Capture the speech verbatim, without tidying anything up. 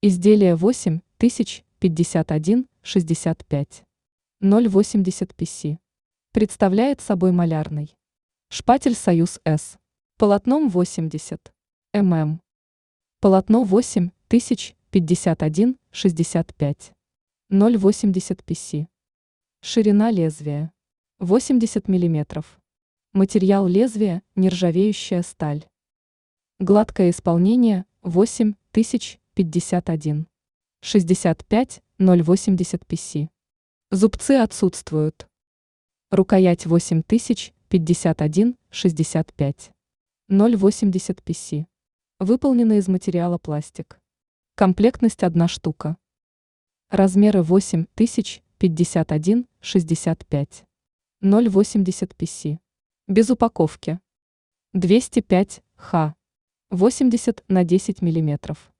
Изделие восемь тысяч пятьдесят один шестьдесят пять ноль восемьдесят пи си. Представляет собой малярный шпатель Союз С. Полотном восемьдесят миллиметров. Полотно восемь тысяч пятьдесят один шестьдесят пять ноль восемьдесят пи си. Ширина лезвия восемьдесят миллиметров. Материал лезвия – нержавеющая сталь. Гладкое исполнение восемь тысяч пятьдесят один шестьдесят пять ноль восемьдесят пи си. Зубцы отсутствуют. Рукоять восемь тысяч пятьдесят один шестьдесят пять ноль восемьдесят пи си. Выполнена из материала пластик. Комплектность одна штука. Размеры восемь тысяч пятьдесят один шестьдесят пять ноль восемьдесят пи си. Без упаковки. двести пять ха. восемьдесят на десять миллиметров.